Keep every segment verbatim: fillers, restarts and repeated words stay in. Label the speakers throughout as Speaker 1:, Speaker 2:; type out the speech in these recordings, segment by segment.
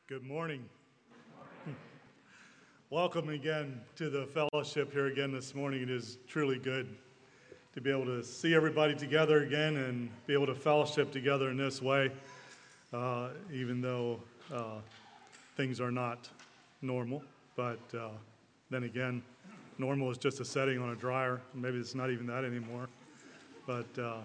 Speaker 1: Good morning. Welcome again to the fellowship here again this morning. It is truly good to be able to see everybody together again and be able to fellowship together in this way, uh, even though uh, things are not normal. But uh, then again, normal is just a setting on a dryer. Maybe it's not even that anymore. But uh,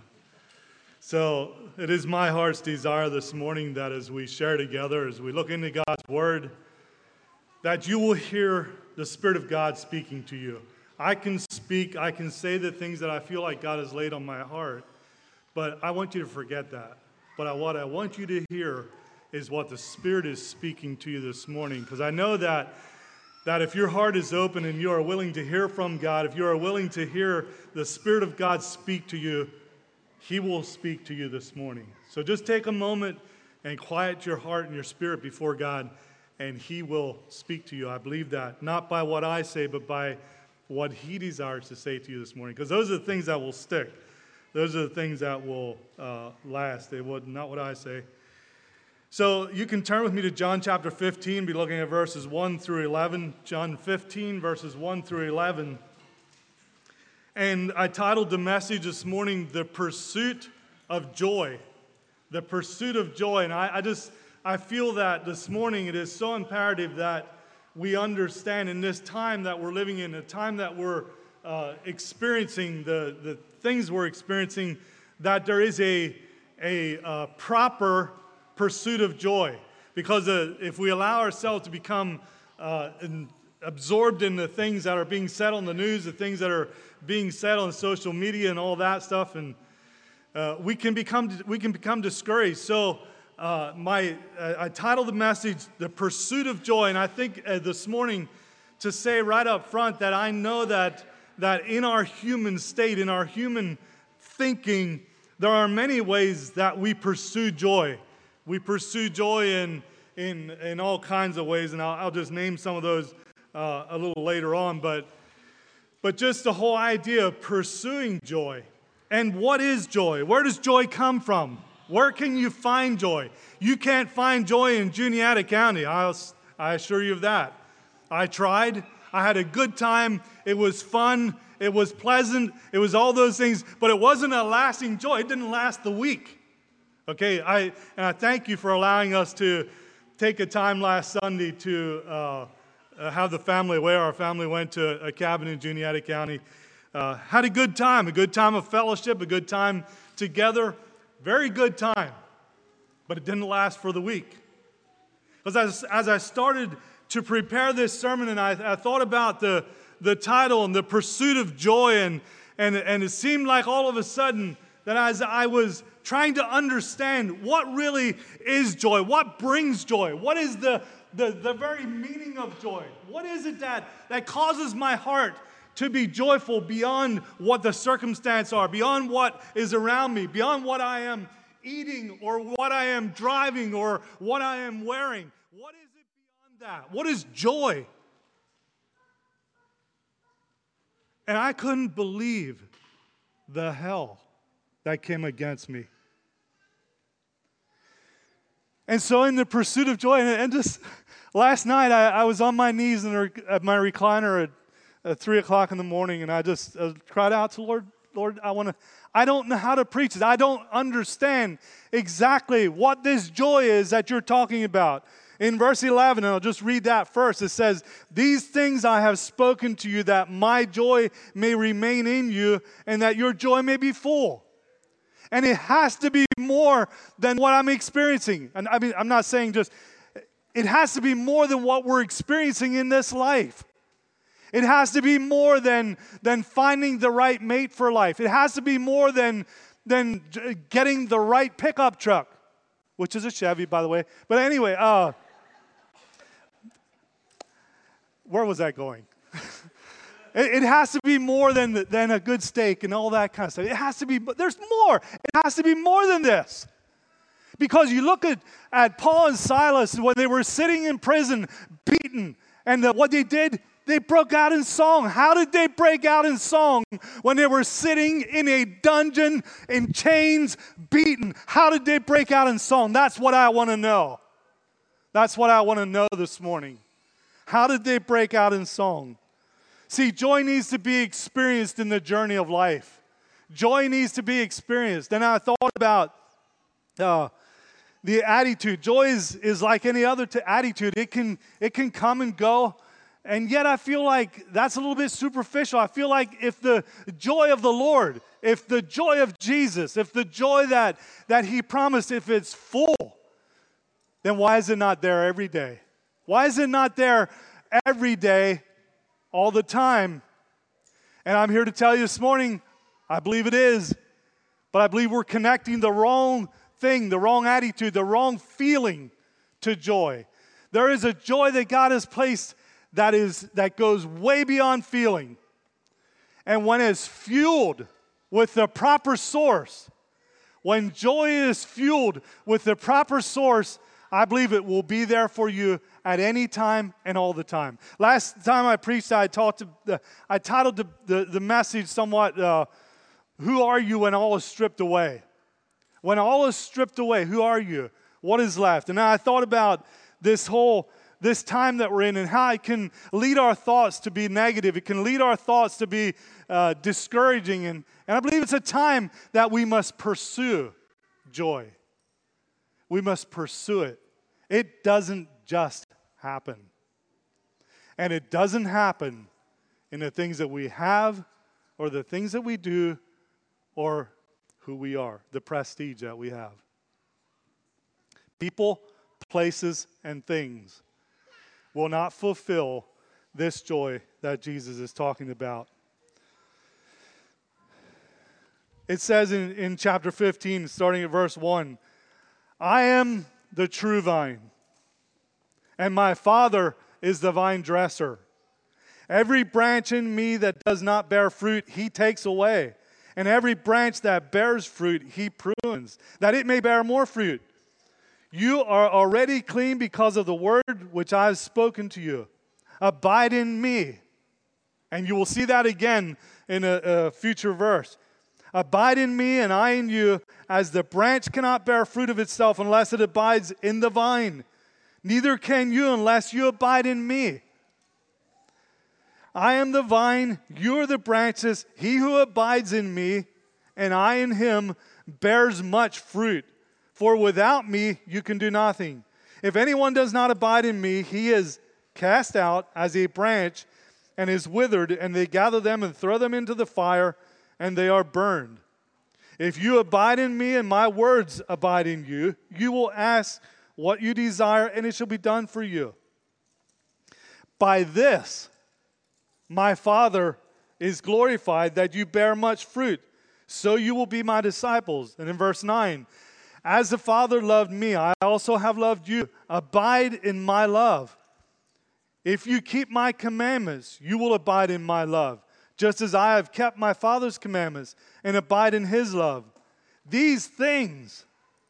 Speaker 1: so it is my heart's desire this morning that as we share together, as we look into God's Word, that you will hear the Spirit of God speaking to you. I can speak, I can say the things that I feel like God has laid on my heart, but I want you to forget that. But I, what I want you to hear is what the Spirit is speaking to you this morning, because I know that, that if your heart is open and you are willing to hear from God, if you are willing to hear the Spirit of God speak to you, He will speak to you this morning. So just take a moment and quiet your heart and your spirit before God, and He will speak to you. I believe that, not by what I say, but by what He desires to say to you this morning, because those are the things that will stick. Those are the things that will uh, last. They would not what I say. So you can turn with me to John chapter fifteen, be looking at verses one through eleven. John fifteen, verses one through eleven. And I titled the message this morning, The Pursuit of Joy. The Pursuit of Joy. And I, I just, I feel that this morning it is so imperative that we understand in this time that we're living in, a time that we're uh, experiencing, the, the things we're experiencing, that there is a, a uh, proper pursuit of joy. Because uh, if we allow ourselves to become uh, in, absorbed in the things that are being said on the news, the things that are being said on social media and all that stuff, and uh, we can become we can become discouraged. So uh, my uh, I titled the message "The Pursuit of Joy," and I think uh, this morning to say right up front that I know that that in our human state, in our human thinking, there are many ways that we pursue joy. We pursue joy in in in all kinds of ways, and I'll, I'll just name some of those Uh, a little later on, but but just the whole idea of pursuing joy. And what is joy? Where does joy come from? Where can you find joy? You can't find joy in Juniata County. I'll, I assure you of that. I tried. I had a good time. It was fun. It was pleasant. It was all those things, but it wasn't a lasting joy. It didn't last the week. Okay, I and I thank you for allowing us to take a time last Sunday to uh, Uh, have the family away. Our family went to a cabin in Juniata County. Uh, had a good time, a good time of fellowship, a good time together. Very good time. But it didn't last for the week. Because as, as I started to prepare this sermon, and I, I thought about the, the title and the pursuit of joy, and, and, and it seemed like all of a sudden that as I was trying to understand what really is joy, what brings joy, what is the The, the very meaning of joy. What is it that, that causes my heart to be joyful beyond what the circumstances are, beyond what is around me, beyond what I am eating or what I am driving or what I am wearing? What is it beyond that? What is joy? And I couldn't believe the hell that came against me. And so in the pursuit of joy, and, and just last night I, I was on my knees in the, at my recliner at, at three o'clock in the morning, and I just uh, cried out to Lord, Lord, I want to, I don't know how to preach this. I don't understand exactly what this joy is that you're talking about. In verse eleven, and I'll just read that first, it says, "These things I have spoken to you, that my joy may remain in you, and that your joy may be full." And it has to be more than what I'm experiencing. And I mean, I'm not saying just, it has to be more than what we're experiencing in this life. It has to be more than, than finding the right mate for life. It has to be more than, than getting the right pickup truck, which is a Chevy, by the way. But anyway, uh, where was that going? It has to be more than, than a good steak and all that kind of stuff. It has to be, but there's more. It has to be more than this. Because you look at, at Paul and Silas when they were sitting in prison, beaten, and the, what they did, they broke out in song. How did they break out in song when they were sitting in a dungeon, in chains, beaten? How did they break out in song? That's what I want to know. That's what I want to know this morning. How did they break out in song? See, joy needs to be experienced in the journey of life. Joy needs to be experienced. And I thought about uh, the attitude. Joy is, is like any other t- attitude. It can, it can come and go. And yet I feel like that's a little bit superficial. I feel like if the joy of the Lord, if the joy of Jesus, if the joy that, that He promised, if it's full, then why is it not there every day? Why is it not there every day, all the time? And I'm here to tell you this morning, I believe it is. But I believe we're connecting the wrong thing, the wrong attitude, the wrong feeling to joy. There is a joy that God has placed that is that goes way beyond feeling. And when it's fueled with the proper source, when joy is fueled with the proper source, I believe it will be there for you at any time and all the time. Last time I preached, I talked to the, I titled the, the, the message somewhat, uh, "Who are you when all is stripped away?" When all is stripped away, who are you? What is left? And I thought about this whole, this time that we're in and how it can lead our thoughts to be negative. It can lead our thoughts to be uh, discouraging. And, and I believe it's a time that we must pursue joy. We must pursue it. It doesn't just happen. And it doesn't happen in the things that we have or the things that we do or who we are, the prestige that we have. People, places, and things will not fulfill this joy that Jesus is talking about. It says in, in chapter fifteen, starting at verse one, "I am the true vine, and my Father is the vine dresser. Every branch in me that does not bear fruit, He takes away. And every branch that bears fruit, He prunes, that it may bear more fruit. You are already clean because of the word which I have spoken to you. Abide in me." And you will see that again in a, a future verse. "Abide in me and I in you, as the branch cannot bear fruit of itself unless it abides in the vine. Neither can you unless you abide in me. I am the vine, you are the branches. He who abides in me and I in him bears much fruit. For without me you can do nothing. If anyone does not abide in me, he is cast out as a branch and is withered, and they gather them and throw them into the fire, and they are burned. If you abide in me and my words abide in you, you will ask what you desire, and it shall be done for you. By this my Father is glorified, that you bear much fruit, so you will be my disciples." And in verse nine, "As the Father loved me, I also have loved you. Abide in my love. If you keep my commandments, you will abide in my love, just as I have kept my Father's commandments and abide in His love. These things,"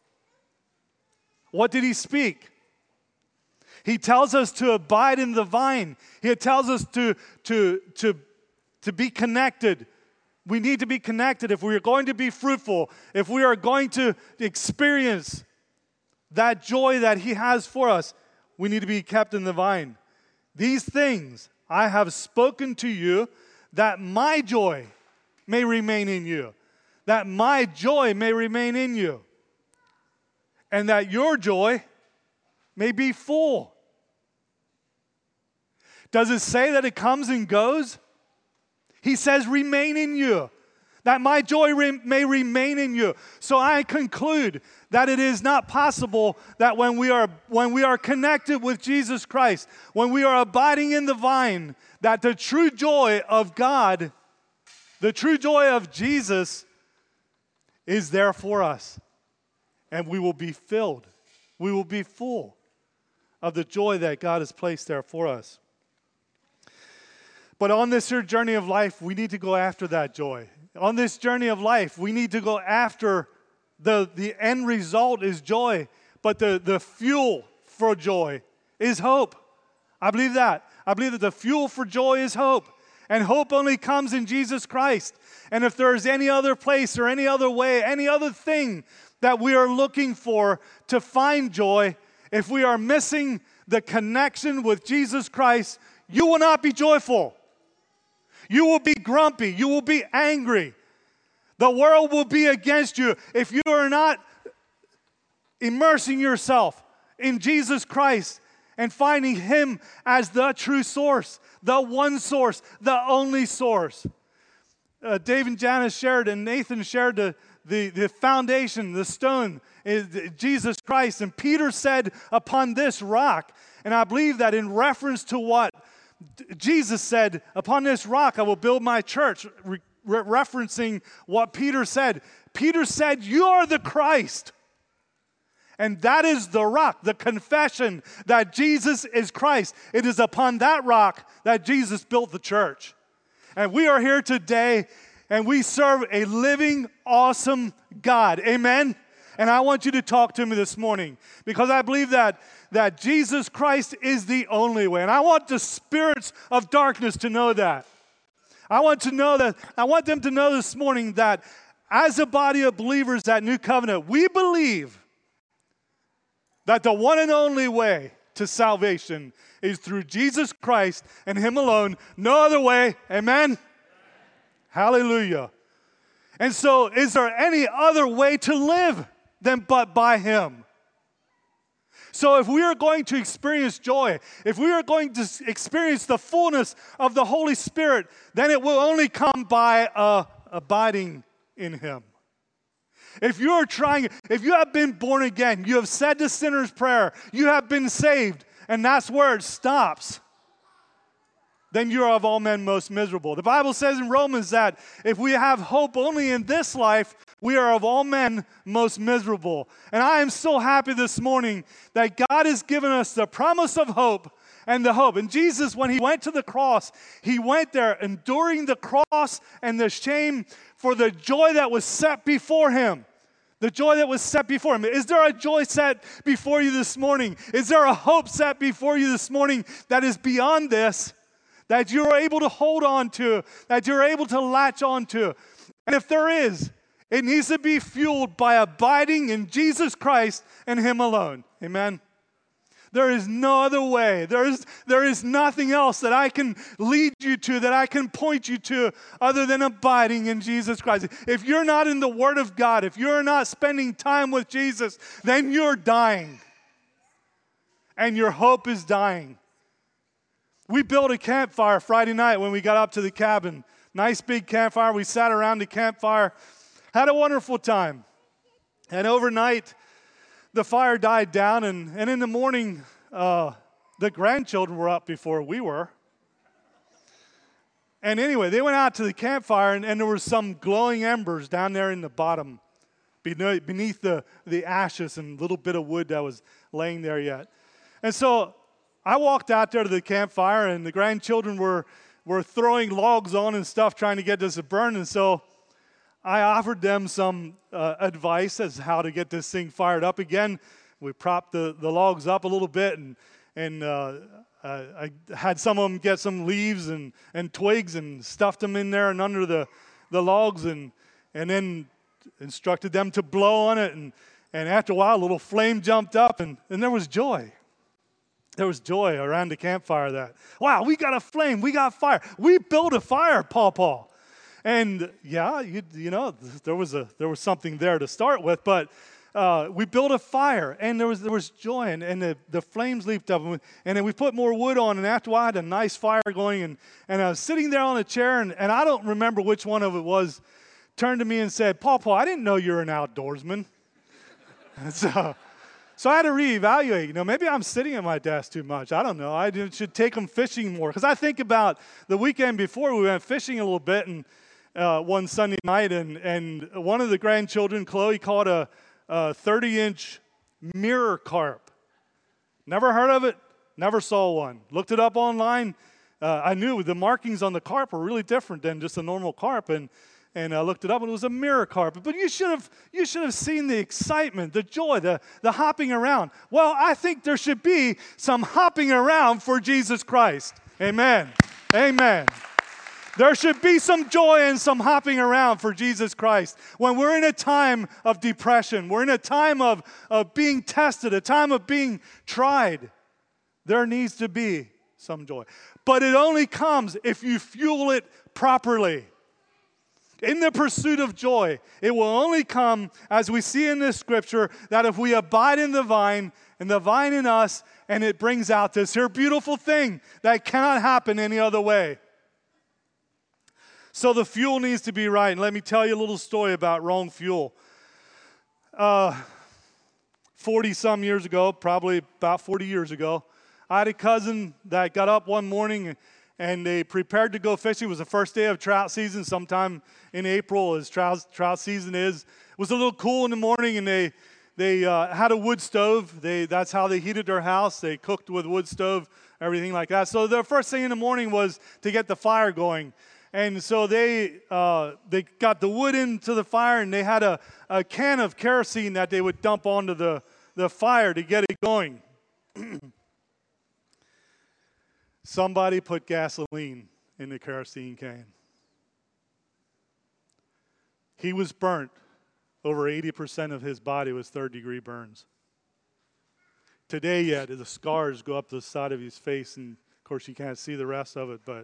Speaker 1: what did He speak? He tells us to abide in the vine. He tells us to, to, to, to be connected. We need to be connected if we are going to be fruitful, if we are going to experience that joy that He has for us. We need to be kept in the vine. "These things I have spoken to you, that my joy may remain in you, that my joy may remain in you, and that your joy may be full." Does it say that it comes and goes? He says, remain in you, that my joy re- may remain in you. So I conclude that it is not possible that when we are when we are connected with Jesus Christ, when we are abiding in the vine, that the true joy of God, the true joy of Jesus is there for us. And we will be filled. We will be full of the joy that God has placed there for us. But on this here journey of life, we need to go after that joy. On this journey of life, we need to go after the, the end result is joy, but the, the fuel for joy is hope. I believe that. I believe that the fuel for joy is hope. And hope only comes in Jesus Christ. And if there is any other place or any other way, any other thing that we are looking for to find joy, if we are missing the connection with Jesus Christ, you will not be joyful. You will be grumpy. You will be angry. The world will be against you if you are not immersing yourself in Jesus Christ and finding Him as the true source, the one source, the only source. Uh, Dave and Janice shared and Nathan shared the, the, the foundation, the stone, is Jesus Christ. And Peter said, upon this rock, and I believe that in reference to what Jesus said, upon this rock I will build my church, re- re- referencing what Peter said. Peter said, you are the Christ. And that is the rock, the confession that Jesus is Christ. It is upon that rock that Jesus built the church. And we are here today, and we serve a living, awesome God. Amen? And I want you to talk to me this morning, because I believe that, that Jesus Christ is the only way. And I want the spirits of darkness to know that. I want to know that, I want them to know this morning that as a body of believers at New Covenant, we believe that the one and only way to salvation is through Jesus Christ and Him alone. No other way. Amen? Hallelujah. And so, is there any other way to live than but by Him? So if we are going to experience joy, if we are going to experience the fullness of the Holy Spirit, then it will only come by uh, abiding in Him. If you are trying, if you have been born again, you have said the sinner's prayer, you have been saved, and that's where it stops, then you are of all men most miserable. The Bible says in Romans that if we have hope only in this life, we are of all men most miserable. And I am so happy this morning that God has given us the promise of hope and the hope. And Jesus, when He went to the cross, He went there enduring the cross and the shame for the joy that was set before Him. The joy that was set before Him. Is there a joy set before you this morning? Is there a hope set before you this morning that is beyond this, that you're able to hold on to, that you're able to latch on to? And if there is, it needs to be fueled by abiding in Jesus Christ and Him alone. Amen? There is no other way. There is, there is nothing else that I can lead you to, that I can point you to, other than abiding in Jesus Christ. If you're not in the Word of God, if you're not spending time with Jesus, then you're dying. And your hope is dying. We built a campfire Friday night when we got up to the cabin. Nice big campfire. We sat around the campfire, had a wonderful time. And overnight, the fire died down, and, and in the morning, uh, the grandchildren were up before we were. And anyway, they went out to the campfire, and, and there were some glowing embers down there in the bottom, beneath, beneath the, the ashes and a little bit of wood that was laying there yet. And so I walked out there to the campfire, and the grandchildren were, were throwing logs on and stuff, trying to get this to burn. And so I offered them some uh, advice as how to get this thing fired up again. We propped the, the logs up a little bit, and and uh, uh, I had some of them get some leaves and, and twigs and stuffed them in there and under the, the logs, and and then instructed them to blow on it. And, and after a while, a little flame jumped up, and, and there was joy. There was joy around the campfire that, wow, we got a flame, we got fire. We built a fire, Paw Paw. And yeah, you, you know, there was a there was something there to start with, but uh, we built a fire, and there was there was joy, and, and the, the flames leaped up, and, we, and then we put more wood on, and after a while I had a nice fire going, and, and I was sitting there on a chair, and, and I don't remember which one of it was, turned to me and said, Paw Paw, I didn't know you were an outdoorsman. And so, so I had to reevaluate. You know, maybe I'm sitting at my desk too much. I don't know. I should take them fishing more, because I think about the weekend before we went fishing a little bit, and Uh, one Sunday night, and, and one of the grandchildren, Chloe, caught a, a thirty-inch mirror carp. Never heard of it, never saw one. Looked it up online. Uh, I knew the markings on the carp were really different than just a normal carp, and and I looked it up, and it was a mirror carp. But you should have you should have seen the excitement, the joy, the, the hopping around. Well, I think there should be some hopping around for Jesus Christ. Amen. Amen. There should be some joy and some hopping around for Jesus Christ. When we're in a time of depression, we're in a time of, of being tested, a time of being tried, there needs to be some joy. But it only comes if you fuel it properly. In the pursuit of joy, it will only come, as we see in this scripture, that if we abide in the vine and the vine in us, and it brings out this here beautiful thing that cannot happen any other way. So the fuel needs to be right. And let me tell you a little story about wrong fuel. Uh, forty-some years ago, probably about forty years ago, I had a cousin that got up one morning and they prepared to go fishing. It was the first day of trout season, sometime in April, as trout, trout season is. It was a little cool in the morning, and they they uh, had a wood stove. They That's how they heated their house. They cooked with wood stove, everything like that. So the first thing in the morning was to get the fire going. And so they uh, they got the wood into the fire, and they had a, a can of kerosene that they would dump onto the, the fire to get it going. Somebody put gasoline in the kerosene can. He was burnt. Over eighty percent of his body was third-degree burns. Today yet, the scars go up the side of his face, and of course you can't see the rest of it, but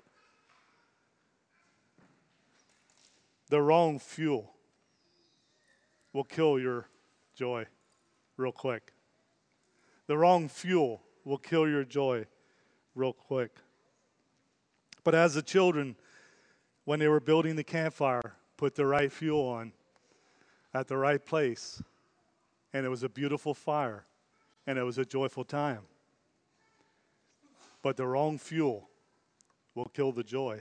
Speaker 1: the wrong fuel will kill your joy real quick. The wrong fuel will kill your joy real quick. But as the children, when they were building the campfire, put the right fuel on at the right place, and it was a beautiful fire, and it was a joyful time. But the wrong fuel will kill the joy.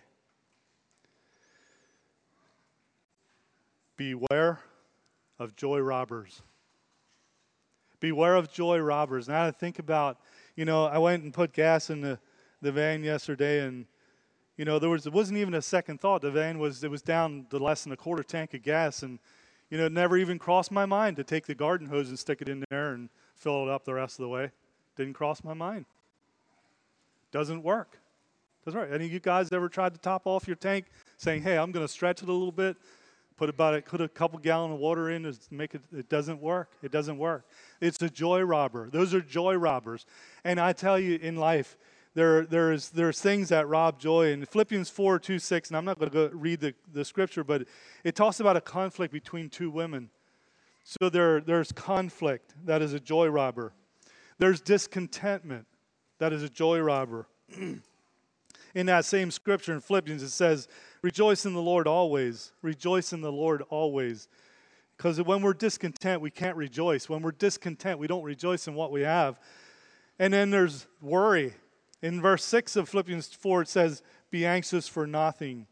Speaker 1: Beware of joy robbers. Beware of joy robbers. Now I think about, you know, I went and put gas in the, the van yesterday, and, you know, there was, it wasn't even a second thought. The van was, it was down to less than a quarter tank of gas, and, you know, it never even crossed my mind to take the garden hose and stick it in there and fill it up the rest of the way. Didn't cross my mind. Doesn't work. Doesn't work. Any of you guys ever tried to top off your tank saying, hey, I'm going to stretch it a little bit? Put about a, put a couple gallon of water in to make it. It doesn't work. It doesn't work. It's a joy robber. Those are joy robbers. And I tell you, in life, there there's there's things that rob joy. In Philippians four, two, six, and I'm not going to go read the, the scripture, but it talks about a conflict between two women. So there there's conflict that is a joy robber. There's discontentment that is a joy robber. In that same scripture in Philippians, it says, rejoice in the Lord always. Rejoice in the Lord always. Because when we're discontent, we can't rejoice. When we're discontent, we don't rejoice in what we have. And then there's worry. In verse six of Philippians four, it says, be anxious for nothing.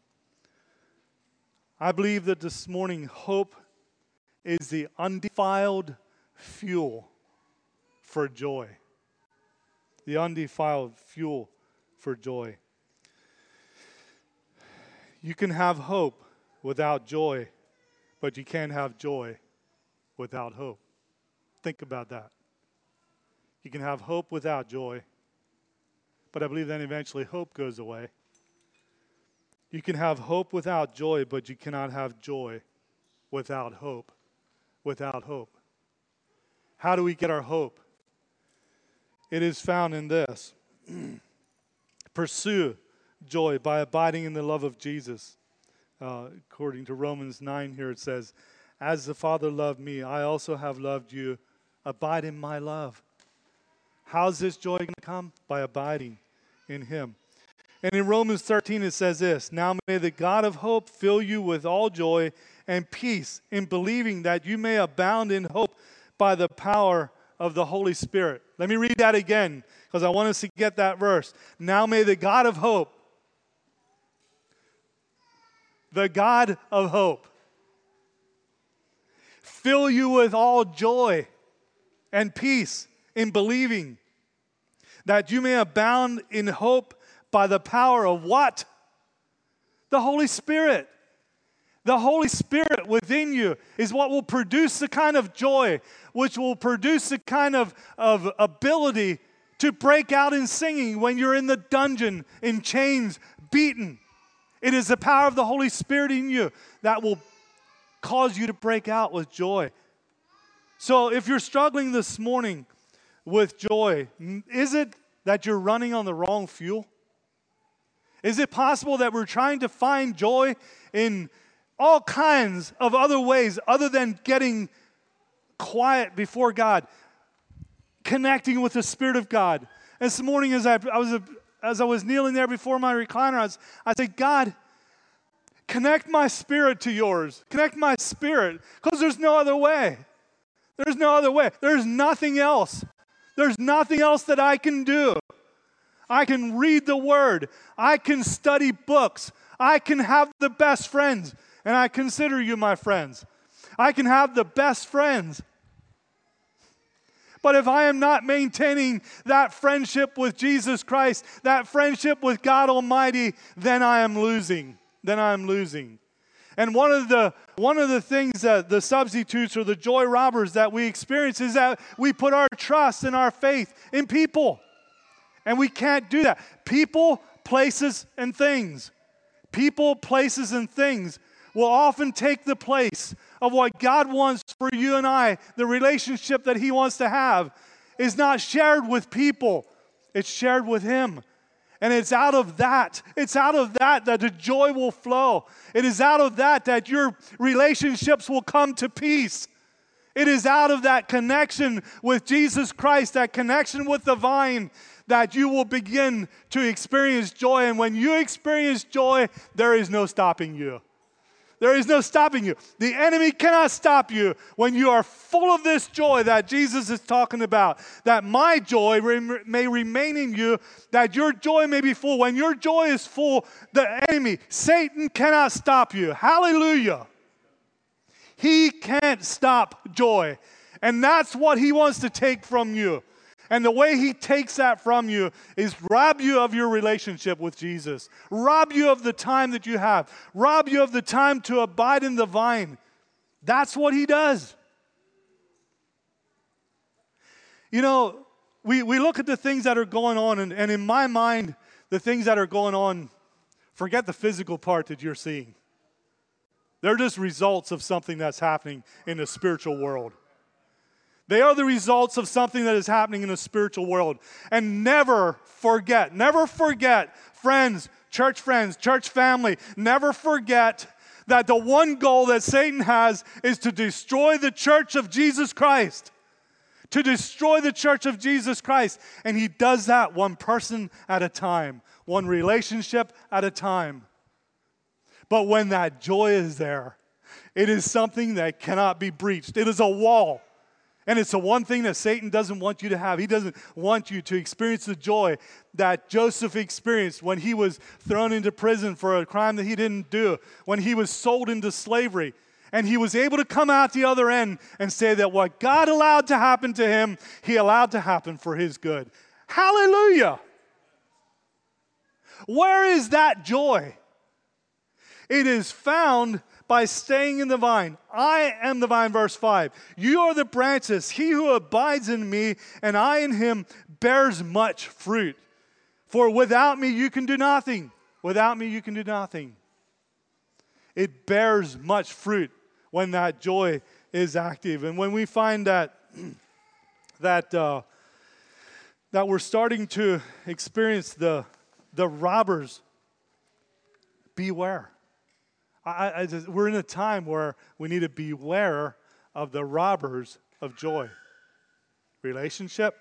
Speaker 1: I believe that this morning, hope is the undefiled fuel for joy. The undefiled fuel for joy. You can have hope without joy, but you can't have joy without hope. Think about that. You can have hope without joy, but I believe then eventually hope goes away. You can have hope without joy, but you cannot have joy without hope. Without hope. How do we get our hope? It is found in this. Pursue joy by abiding in the love of Jesus. Uh, according to Romans nine here, it says, as the Father loved me, I also have loved you. Abide in my love. How's this joy going to come? By abiding in him. And in Romans thirteen, it says this, now may the God of hope fill you with all joy and peace in believing that you may abound in hope by the power of the Holy Spirit. Let me read that again, because I want us to get that verse. Now may the God of hope, the God of hope, fill you with all joy and peace in believing that you may abound in hope by the power of what? The Holy Spirit. The Holy Spirit within you is what will produce the kind of joy, which will produce the kind of, of ability to break out in singing when you're in the dungeon, in chains, beaten.
Speaker 2: It is the power of the Holy Spirit in you that will cause you to break out with joy. So if you're struggling this morning with joy, is it that you're running on the wrong fuel? Is it possible that we're trying to find joy in all kinds of other ways other than getting quiet before God, connecting with the Spirit of God? And this morning as I, I was as I was kneeling there before my recliner, I, was, I said, God, connect my spirit to yours. Connect my spirit, because there's no other way. There's no other way. There's nothing else. There's nothing else that I can do. I can read the Word. I can study books. I can have the best friends, and I consider you my friends. I can have the best friends. But if I am not maintaining that friendship with Jesus Christ, that friendship with God Almighty, then I am losing. Then I am losing. And one of the one of the things that the substitutes or the joy robbers that we experience is that we put our trust and our faith in people. And we can't do that. People, places, and things. People, places, and things will often take the place of what God wants for you and I. The relationship that He wants to have is not shared with people. It's shared with Him. And it's out of that, it's out of that that the joy will flow. It is out of that that your relationships will come to peace. It is out of that connection with Jesus Christ, that connection with the vine, that you will begin to experience joy. And when you experience joy, there is no stopping you. There is no stopping you. The enemy cannot stop you when you are full of this joy that Jesus is talking about. That my joy rem- may remain in you, that your joy may be full. When your joy is full, the enemy, Satan, cannot stop you. Hallelujah. He can't stop joy. And that's what he wants to take from you. And the way he takes that from you is rob you of your relationship with Jesus. Rob you of the time that you have. Rob you of the time to abide in the vine. That's what he does. You know, we, we look at the things that are going on, and, and in my mind, the things that are going on, forget the physical part that you're seeing. They're just results of something that's happening in the spiritual world. They are the results of something that is happening in the spiritual world. And never forget, never forget, friends, church friends, church family, never forget that the one goal that Satan has is to destroy the church of Jesus Christ. To destroy the church of Jesus Christ. And he does that one person at a time, one relationship at a time. But when that joy is there, it is something that cannot be breached. It is a wall. And it's the one thing that Satan doesn't want you to have. He doesn't want you to experience the joy that Joseph experienced when he was thrown into prison for a crime that he didn't do, when he was sold into slavery. And he was able to come out the other end and say that what God allowed to happen to him, he allowed to happen for his good. Hallelujah! Where is that joy? It is found by staying in the vine. I am the vine, verse five. You are the branches. He who abides in me and I in him bears much fruit. For without me you can do nothing. Without me you can do nothing. It bears much fruit when that joy is active. And when we find that that uh, that we're starting to experience the the robbers, beware. I, I just, we're in a time where we need to beware of the robbers of joy. Relationship,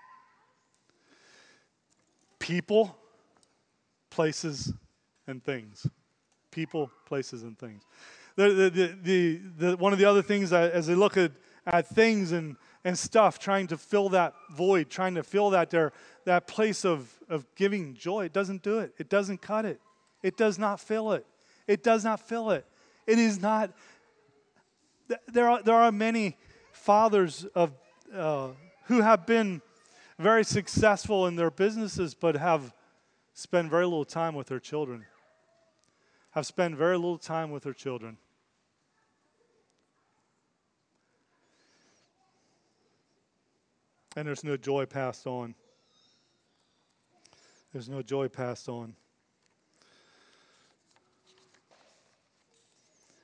Speaker 2: people, places, and things. People, places, and things. The, the, the, the, the, one of the other things, I, as I look at, at things and, and stuff, trying to fill that void, trying to fill that there, that place of, of giving joy, it doesn't do it. It doesn't cut it. It does not fill it. It does not fill it. It is not. There are there are many fathers of uh, who have been very successful in their businesses, but have spent very little time with their children. Have spent very little time with their children. And there's no joy passed on. There's no joy passed on.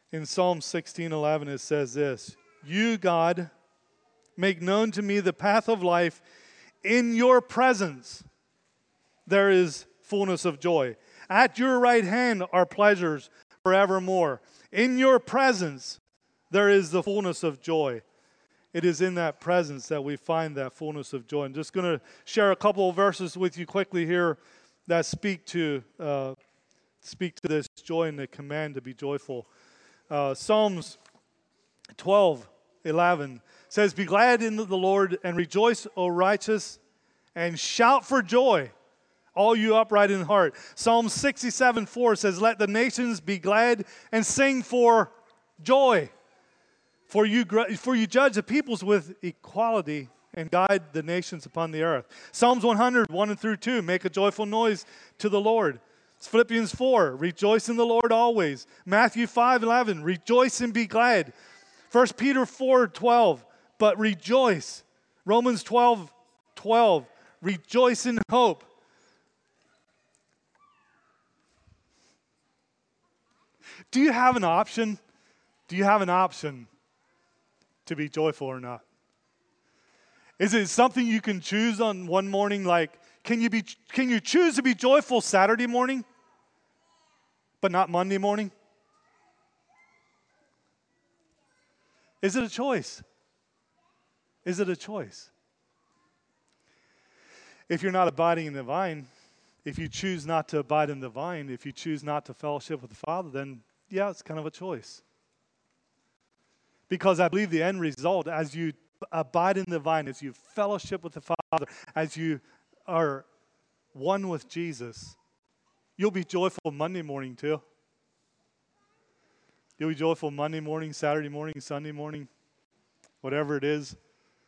Speaker 2: In Psalm sixteen eleven, it says this, "You, God, make known to me the path of life. In your presence there is fullness of joy. At your right hand are pleasures forevermore. In your presence there is the fullness of joy." It is in that presence that we find that fullness of joy. I'm just going to share a couple of verses with you quickly here that speak to uh, speak to this joy and the command to be joyful. Uh, Psalms twelve eleven says, "Be glad in the Lord and rejoice, O righteous, and shout for joy, all you upright in heart." Psalm sixty-seven four says, "Let the nations be glad and sing for joy. For you, for you judge the peoples with equality and guide the nations upon the earth." Psalms one hundred, one and through two, "Make a joyful noise to the Lord." Philippians four, "Rejoice in the Lord always." Matthew five eleven, "Rejoice and be glad." First Peter four twelve, "But rejoice." Romans twelve twelve, "Rejoice in hope." Do you have an option? Do you have an option to be joyful or not? Is it something you can choose on one morning? Like, can you be can you choose to be joyful Saturday morning, but not Monday morning? Is it a choice? Is it a choice? If you're not abiding in the vine, if you choose not to abide in the vine, if you choose not to fellowship with the Father, then yeah, it's kind of a choice. Because I believe the end result, as you abide in the vine, as you fellowship with the Father, as you are one with Jesus, you'll be joyful Monday morning too. You'll be joyful Monday morning, Saturday morning, Sunday morning, whatever it is.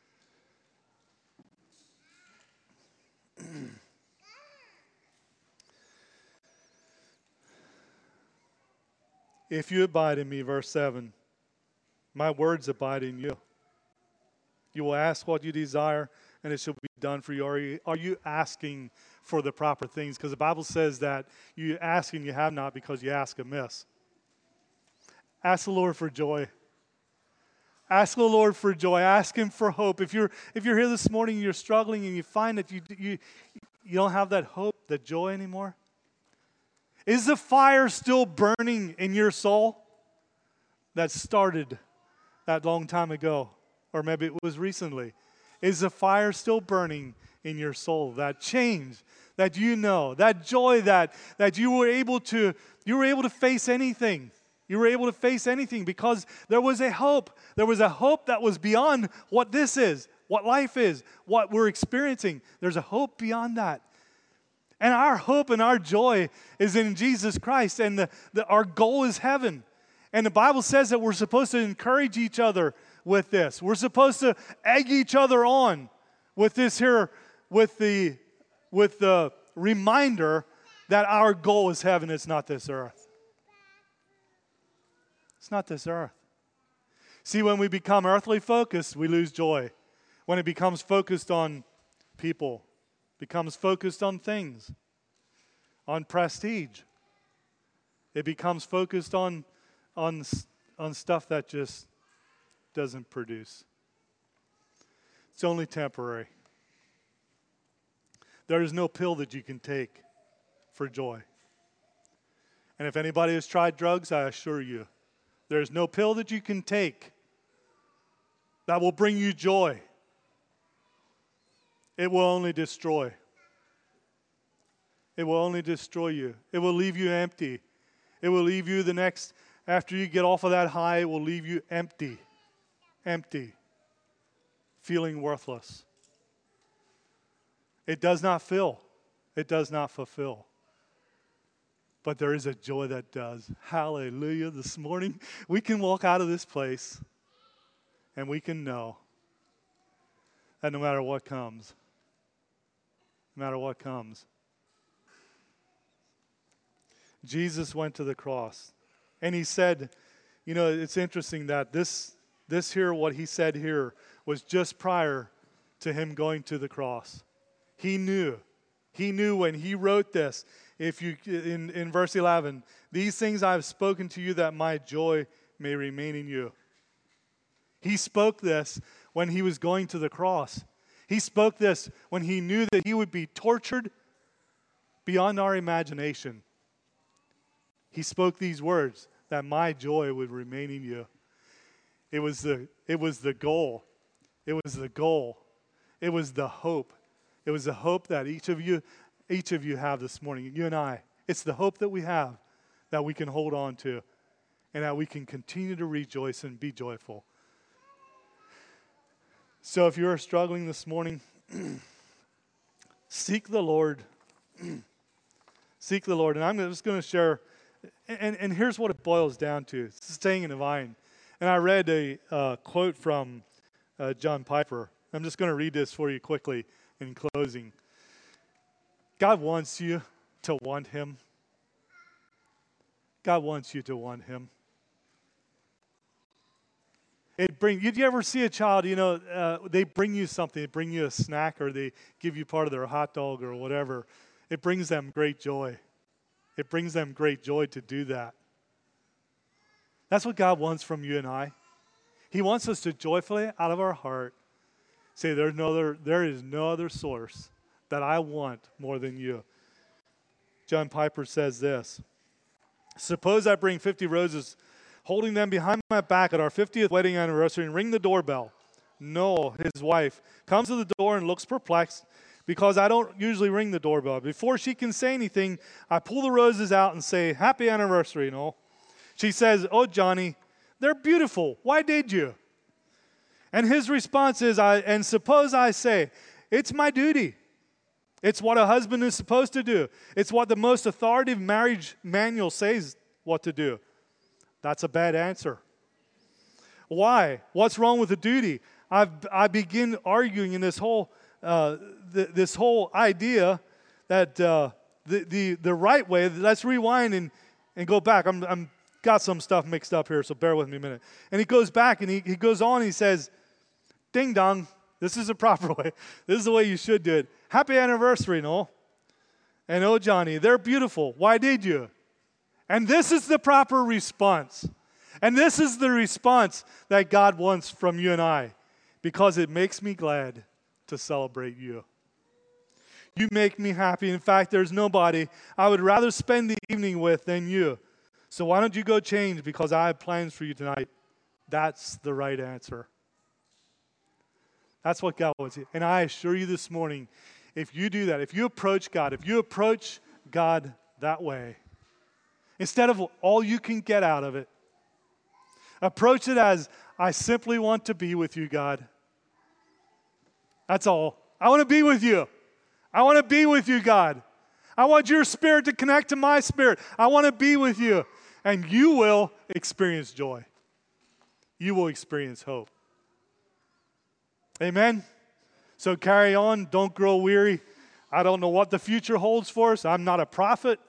Speaker 2: If you abide in me, verse seven, my words abide in you. You will ask what you desire, and it shall be done for you. Are you, are you asking for the proper things? Because the Bible says that you ask and you have not because you ask amiss. Ask the Lord for joy. Ask the Lord for joy. Ask Him for hope. If you're if you're here this morning and you're struggling and you find that you you you don't have that hope, that joy anymore, is the fire still burning in your soul that started that long time ago? Or maybe it was recently. Is the fire still burning in your soul? That change that you know, that joy that, that you were able to, you were able to face anything. You were able to face anything because there was a hope. There was a hope that was beyond what this is, what life is, what we're experiencing. There's a hope beyond that. And our hope and our joy is in Jesus Christ, and the, the, our goal is heaven. And the Bible says that we're supposed to encourage each other with this. We're supposed to egg each other on with this here, with the, with the reminder that our goal is heaven. It's not this earth. It's not this earth. See, when we become earthly focused, we lose joy. When it becomes focused on people, becomes focused on things, on prestige, it becomes focused on on on stuff that just doesn't produce. It's only temporary. There is no pill that you can take for joy. And if anybody has tried drugs, I assure you, there's no pill that you can take that will bring you joy. It will only destroy. It will only destroy you. It will leave you empty. It will leave you the next, after you get off of that high, it will leave you empty. Empty. Feeling worthless. It does not fill. It does not fulfill. But there is a joy that does. Hallelujah. This morning, we can walk out of this place and we can know that no matter what comes, no matter what comes, Jesus went to the cross. And he said, you know, it's interesting that this, this here, what he said here, was just prior to him going to the cross. He knew. He knew when he wrote this, if you in, in verse eleven, these things I have spoken to you that my joy may remain in you. He spoke this when he was going to the cross. He spoke this when he knew that he would be tortured beyond our imagination. He spoke these words, that my joy would remain in you. It was the, it was the goal. It was the goal. It was the hope. It was the hope that each of you, each of you have this morning, you and I. It's the hope that we have that we can hold on to and that we can continue to rejoice and be joyful. So if you're struggling this morning, seek the Lord. Seek the Lord. And I'm just going to share, and, and here's what it boils down to. It's staying in the vine. And I read a uh, quote from uh, John Piper. I'm just going to read this for you quickly in closing. God wants you to want him. God wants you to want him. It bring. Did you ever see a child, you know, uh, they bring you something, they bring you a snack or they give you part of their hot dog or whatever. It brings them great joy. It brings them great joy to do that. That's what God wants from you and I. He wants us to joyfully, out of our heart, say, there's no other, there is no other source that I want more than you. John Piper says this, suppose I bring fifty roses, holding them behind my back at our fiftieth wedding anniversary and ring the doorbell. Noel, his wife, comes to the door and looks perplexed because I don't usually ring the doorbell. Before she can say anything, I pull the roses out and say, happy anniversary, Noel. She says, oh, Johnny, they're beautiful. Why did you? And his response is, I, and suppose I say, it's my duty. It's what a husband is supposed to do. It's what the most authoritative marriage manual says what to do. That's a bad answer. Why? What's wrong with the duty? I've, I begin arguing in this whole uh, th- this whole idea that uh, the, the the right way. Let's rewind and, and go back. I'm I'm got some stuff mixed up here, so bear with me a minute. And he goes back and he, he goes on and he says, ding dong, this is the proper way. This is the way you should do it. Happy anniversary, Noel. And oh, Johnny, they're beautiful. Why did you? And this is the proper response. And this is the response that God wants from you and I, because it makes me glad to celebrate you. You make me happy. In fact, there's nobody I would rather spend the evening with than you. So why don't you go change, because I have plans for you tonight. That's the right answer. That's what God wants. And I assure you this morning, if you do that, if you approach God, if you approach God that way, instead of all you can get out of it, approach it as, I simply want to be with you, God. That's all. I want to be with you. I want to be with you, God. I want your spirit to connect to my spirit. I want to be with you. And you will experience joy. You will experience hope. Amen? So carry on. Don't grow weary. I don't know what the future holds for us. I'm not a prophet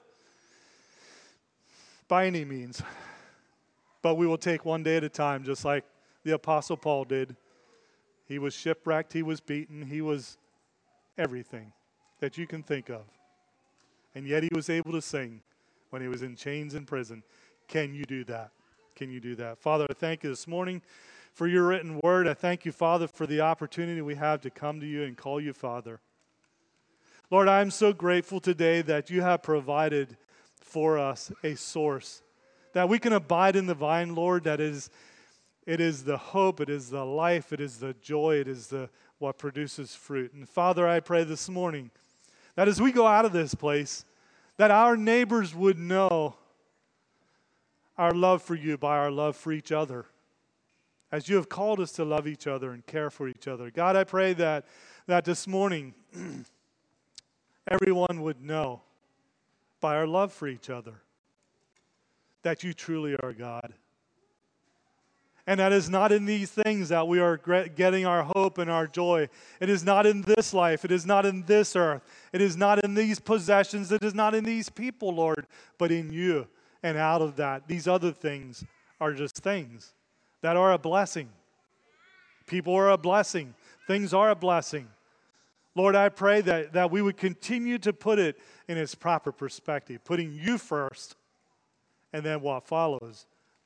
Speaker 2: by any means. But we will take one day at a time, just like the Apostle Paul did. He was shipwrecked. He was beaten. He was everything that you can think of. And yet he was able to sing when he was in chains in prison. Can you do that? Can you do that? Father, I thank you this morning for your written word. I thank you, Father, for the opportunity we have to come to you and call you Father. Lord, I am so grateful today that you have provided for us a source, that we can abide in the vine, Lord, that is, it is the hope, it is the life, it is the joy, it is the what produces fruit. And Father, I pray this morning that as we go out of this place, that our neighbors would know our love for you by our love for each other, as you have called us to love each other and care for each other. God, I pray that, that this morning everyone would know by our love for each other that you truly are God. And that is not in these things that we are getting our hope and our joy. It is not in this life. It is not in this earth. It is not in these possessions. It is not in these people, Lord, but in you. And out of that, these other things are just things that are a blessing. People are a blessing. Things are a blessing. Lord, I pray that, that we would continue to put it in its proper perspective, putting you first, and then what follows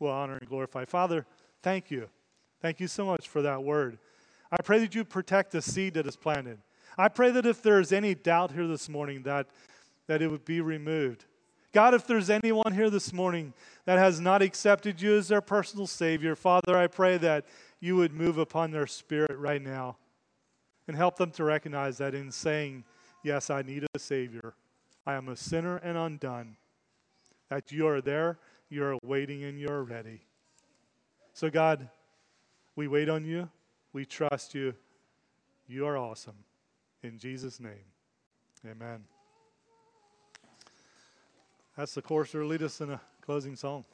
Speaker 2: will honor and glorify. Father, thank you. Thank you so much for that word. I pray that you protect the seed that is planted. I pray that if there's any doubt here this morning, that, that it would be removed. God, if there's anyone here this morning that has not accepted you as their personal Savior, Father, I pray that you would move upon their spirit right now and help them to recognize that in saying, yes, I need a Savior. I am a sinner and undone. That you are there, you're waiting, and you're ready. So God, we wait on you. We trust you. You are awesome. In Jesus' name, amen. That's the chorus to lead us in a closing song.